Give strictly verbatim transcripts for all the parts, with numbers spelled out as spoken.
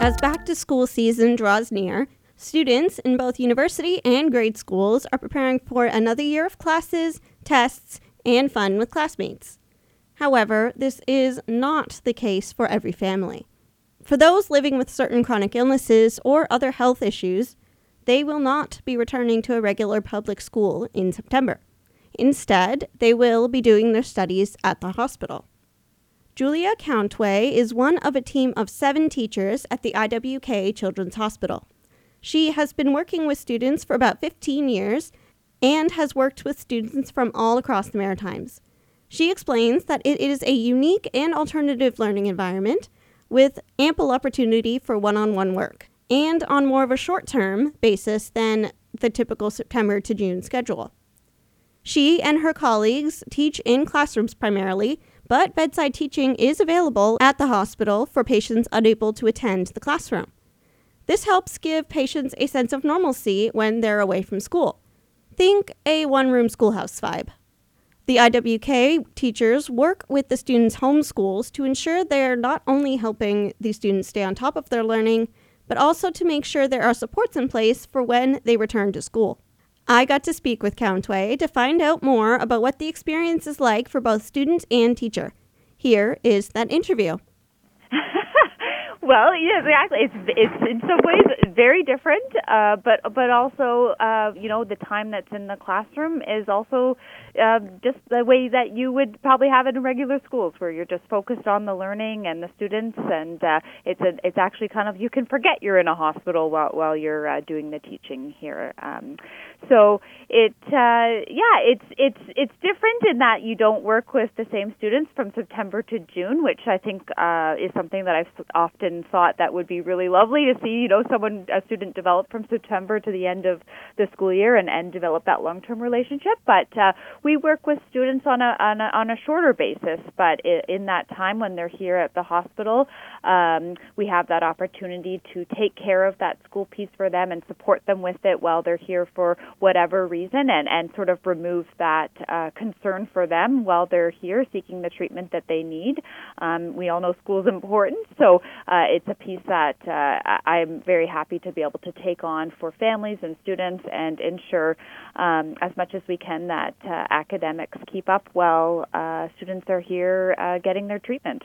As back-to-school season draws near, students in both university and grade schools are preparing for another year of classes, tests, and fun with classmates. However, this is not the case for every family. For those living with certain chronic illnesses or other health issues, they will not be returning to a regular public school in September. Instead, they will be doing their studies at the hospital. Julia Countway is one of a team of seven teachers at the I W K Children's Hospital. She has been working with students for about fifteen years and has worked with students from all across the Maritimes. She explains that it is a unique and alternative learning environment with ample opportunity for one-on-one work and on more of a short-term basis than the typical September to June schedule. She and her colleagues teach in classrooms primarily, but bedside teaching is available at the hospital for patients unable to attend the classroom. This helps give patients a sense of normalcy when they're away from school. Think a one-room schoolhouse vibe. The I W K teachers work with the students' home schools to ensure they're not only helping the students stay on top of their learning, but also to make sure there are supports in place for when they return to school. I got to speak with Countway to find out more about what the experience is like for both student and teacher. Here is that interview. Well, yeah, exactly. It's it's in some ways very different, uh, but but also uh, you know, the time that's in the classroom is also uh, just the way that you would probably have it in regular schools, where you're just focused on the learning and the students, and uh, it's a, it's actually kind of, you can forget you're in a hospital while while you're uh, doing the teaching here. Um, so it uh, yeah, it's it's it's different in that you don't work with the same students from September to June, which I think uh, is something that I've often thought that would be really lovely to see, you know, someone, a student develop from September to the end of the school year and, and develop that long-term relationship. But uh, we work with students on a, on a on a shorter basis. But in that time when they're here at the hospital, um, we have that opportunity to take care of that school piece for them and support them with it while they're here for whatever reason, and, and sort of remove that uh, concern for them while they're here seeking the treatment that they need. Um, we all know school is important, so uh, it's a piece that uh, I'm very happy to be able to take on for families and students and ensure um, as much as we can that uh, academics keep up while uh, students are here uh, getting their treatment.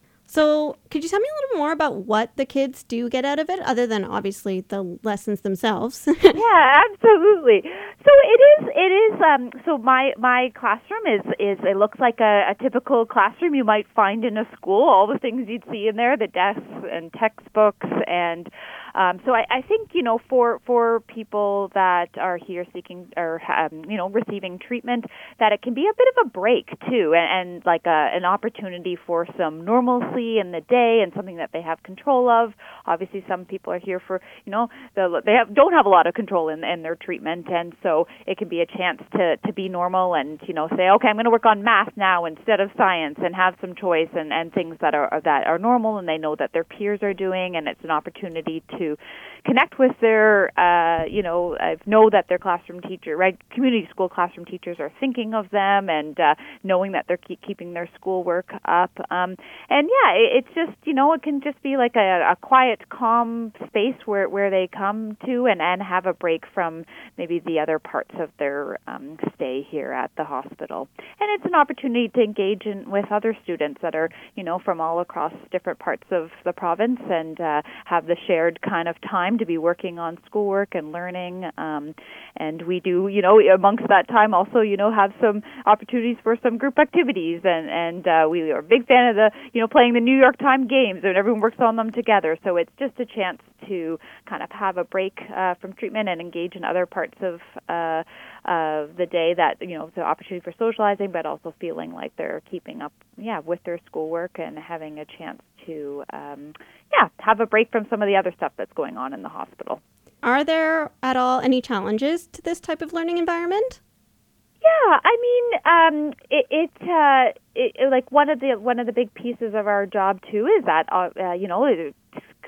So could you tell me a little more about what the kids do get out of it, other than obviously the lessons themselves? Yeah, absolutely. So it is. It is. Um, so my my classroom is is it looks like a, a typical classroom you might find in a school. All the things you'd see in there, the desks and textbooks, and um, so I, I think, you know, for for people that are here seeking or um, you know, receiving treatment, that it can be a bit of a break too, and, and like a, an opportunity for some normalcy in the day and something that they have control of. Obviously, some people are here for, you know, the, they have don't have a lot of control in, in their treatment, and so it can be a chance to, to be normal and, you know, say, okay, I'm going to work on math now instead of science, and have some choice and, and things that are that are normal and they know that their peers are doing, and it's an opportunity to connect with their, uh, you know, uh, know that their classroom teacher, right, community school classroom teachers are thinking of them, and uh, knowing that they're keep keeping their schoolwork up. Um, and yeah, it, it's just, you know, it can just be like a, a quiet, calm space where, where they come to and, and have a break from maybe the other parts of their um, stay here at the hospital. And it's an opportunity to engage in, with other students that are, you know, from all across different parts of the province, and uh, have the shared kind of time to be working on schoolwork and learning. Um, and we do, you know, amongst that time also, you know, have some opportunities for some group activities. And, and uh, we are a big fan of the, you know, playing the New York Times games, and everyone works on them together. So it's just a chance to kind of have a break uh, from treatment and engage in other parts of uh, of the day that, you know, the opportunity for socializing, but also feeling like they're keeping up, yeah, with their schoolwork and having a chance to, um, yeah, have a break from some of the other stuff that's going on in the hospital. Are there at all any challenges to this type of learning environment? Yeah, I mean, um, it, it, uh, it, it like one of the one of the big pieces of our job too is that uh, uh, you know, it,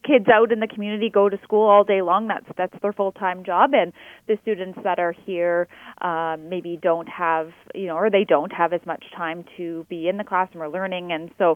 kids out in the community go to school all day long. That's that's their full-time job, and the students that are here um, maybe don't have, you know, or they don't have as much time to be in the classroom or learning. And so,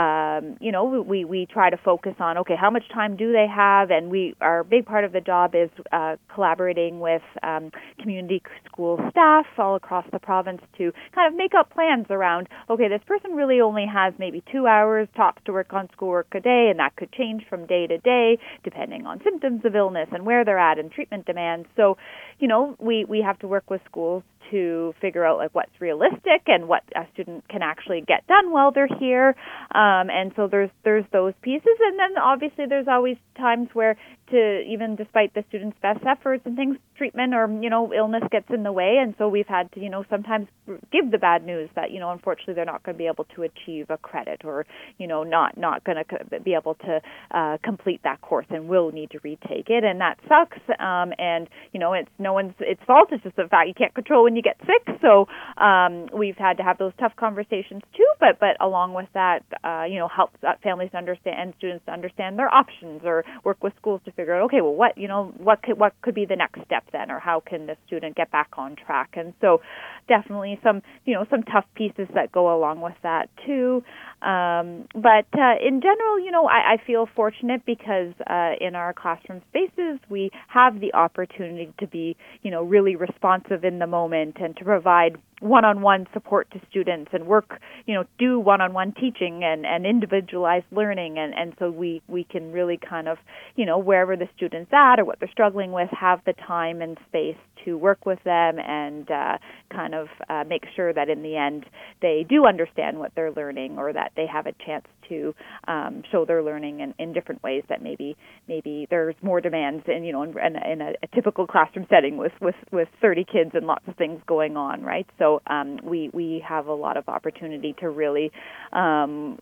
um, you know, we, we try to focus on, okay, how much time do they have? And we, our big part of the job is uh, collaborating with um, community school staff all across the province to kind of make up plans around, okay, this person really only has maybe two hours tops to work on schoolwork a day, and that could change from day to day depending on symptoms of illness and where they're at and treatment demands. So, you know, we, we have to work with schools to figure out like what's realistic and what a student can actually get done while they're here. Um, and so there's there's those pieces. And then obviously there's always times where, to even despite the students' best efforts and things, treatment or, you know, illness gets in the way. And so we've had to, you know, sometimes give the bad news that, you know, unfortunately they're not going to be able to achieve a credit or, you know, not, not going to be able to uh, complete that course and will need to retake it. And that sucks. Um, and, you know, it's no one's it's fault. It's just the fact you can't control when you get sick. So um, we've had to have those tough conversations too. But, but along with that, uh, you know, help families to understand and students to understand their options, or work with schools to figure out, okay, well, what, you know, what could, what could be the next step then, or how can the student get back on track? And so definitely some, you know, some tough pieces that go along with that too. Um, but uh, in general, you know, I, I feel fortunate because uh, in our classroom spaces, we have the opportunity to be, you know, really responsive in the moment and to provide one-on-one support to students and work, you know, do one-on-one teaching and, and individualized learning. And, and so we, we can really kind of, you know, wherever the student's at or what they're struggling with, have the time and space to work with them and uh, kind of uh, make sure that in the end they do understand what they're learning, or that they have a chance to um, show their learning in, in different ways that maybe maybe there's more demands in, you know, in, in, a, in a, a typical classroom setting with, with, with thirty kids and lots of things going on, right? So um, we, we have a lot of opportunity to really um,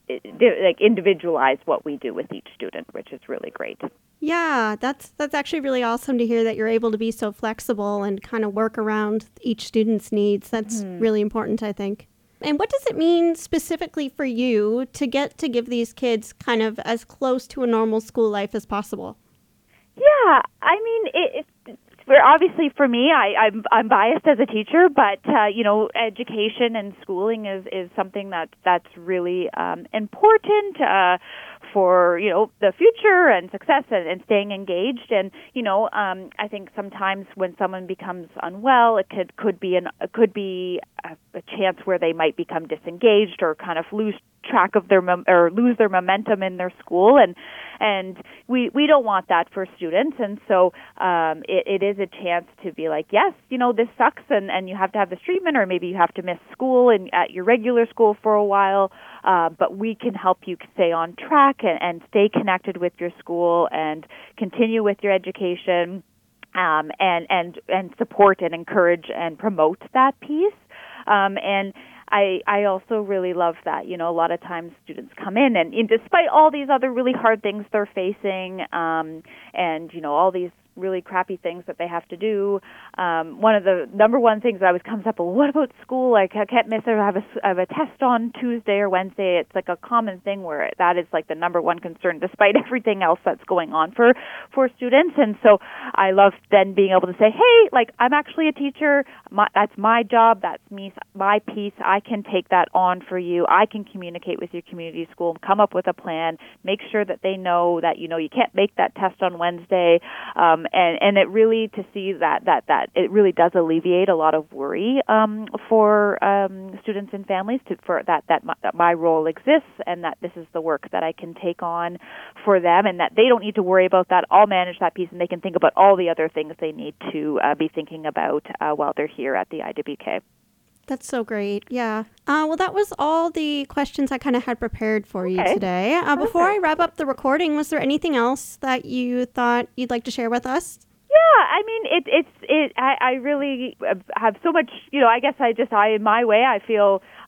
like individualize what we do with each student, which is really great. Yeah, that's that's actually really awesome to hear that you're able to be so flexible and kind of work around each student's needs. That's mm-hmm. really important, I think. And what does it mean specifically for you to get to give these kids kind of as close to a normal school life as possible? Yeah, I mean, it, it for obviously for me, I, I'm I'm biased as a teacher, but uh, you know, education and schooling is, is something that that's really um, important uh, for, you know, the future and success and, and staying engaged. And you know, um, I think sometimes when someone becomes unwell, it could could be an it could be a, a chance where they might become disengaged or kind of lose track of their mom- or lose their momentum in their school, and and we we don't want that for students. And so um, it, it is a chance to be like, yes, you know, this sucks, and, and you have to have this treatment, or maybe you have to miss school and at your regular school for a while, uh, but we can help you stay on track and, and stay connected with your school and continue with your education, um, and and and support and encourage and promote that piece. Um, and I, I also really love that, you know, a lot of times students come in and, and despite all these other really hard things they're facing, um, and, you know, all these really crappy things that they have to do. Um, one of the number one things that always comes up, well, what about school? Like, I can't miss it. I have a, I have a test on Tuesday or Wednesday. It's like a common thing where that is like the number one concern, despite everything else that's going on for, for students. And so I love then being able to say, hey, like, I'm actually a teacher. My, that's my job. That's me, my piece. I can take that on for you. I can communicate with your community school, come up with a plan, make sure that they know that, you know, you can't make that test on Wednesday. Um, and, and it really, to see that, that, that it really does alleviate a lot of worry um, for um, students and families to, for that, that my, that my role exists and that this is the work that I can take on for them, and that they don't need to worry about that. I'll manage that piece, and they can think about all the other things they need to uh, be thinking about uh, while they're here at the I W K. That's so great. Yeah. Uh, well, that was all the questions I kind of had prepared for okay. you today. Uh, before I wrap up the recording, was there anything else that you thought you'd like to share with us? Yeah, I mean, it, it's it. I, I really have so much. You know, I guess I just I in my way I feel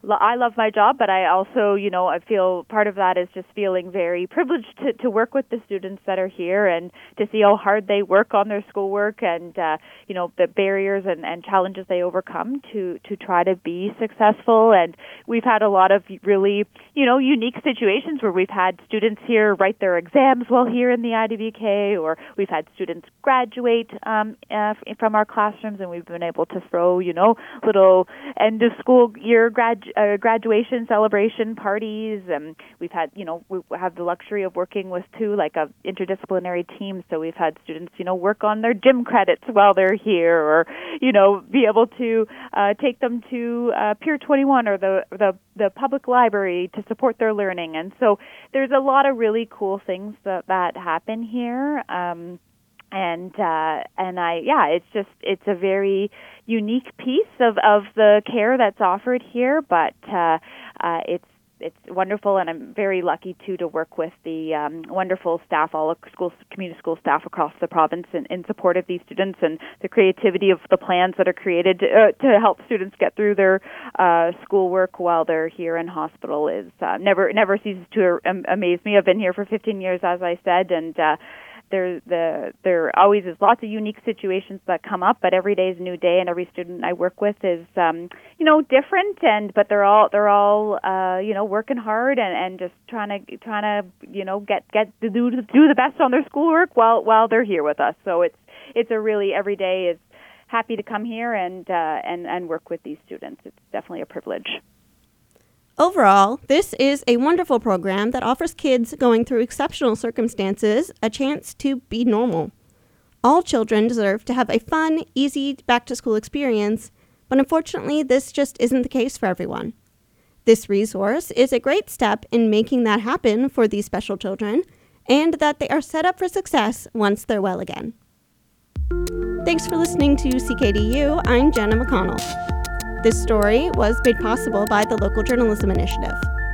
lo- I love my job, but I also, you know, I feel part of that is just feeling very privileged to, to work with the students that are here and to see how hard they work on their schoolwork and, uh, you know, the barriers and, and challenges they overcome to, to try to be successful. And we've had a lot of really, you know, unique situations where we've had students here write their exams while here in the I D V K, or we've had students graduate um, uh, from our classrooms, and we've been able to throw, you know, little end of school year grad, uh, graduation celebration parties. And we've had, you know, we have the luxury of working with two, like a interdisciplinary team. So we've had students, you know, work on their gym credits while they're here, or, you know, be able to uh, take them to uh, Pier twenty-one or the, the the public library to support their learning. And so there's a lot of really cool things that, that happen here. Um, and uh, and I yeah, it's just it's a very unique piece of, of the care that's offered here, but uh, uh, it's it's wonderful, and I'm very lucky too to work with the um, wonderful staff, all of schools, community school staff across the province, in, in support of these students, and the creativity of the plans that are created to, uh, to help students get through their uh, schoolwork while they're here in hospital is uh, never never ceases to um, amaze me. I've been here for fifteen years, as I said, and uh, There, the, there always is lots of unique situations that come up, but every day is a new day, and every student I work with is, um, you know, different. And but they're all they're all, uh, you know, working hard and, and just trying to trying to you know get get to do do the best on their schoolwork while while they're here with us. So it's it's a really every day is happy to come here and uh, and and work with these students. It's definitely a privilege. Overall, this is a wonderful program that offers kids going through exceptional circumstances a chance to be normal. All children deserve to have a fun, easy back-to-school experience, but unfortunately, this just isn't the case for everyone. This resource is a great step in making that happen for these special children, and that they are set up for success once they're well again. Thanks for listening to C K D U. I'm Jenna McConnell. This story was made possible by the Local Journalism Initiative.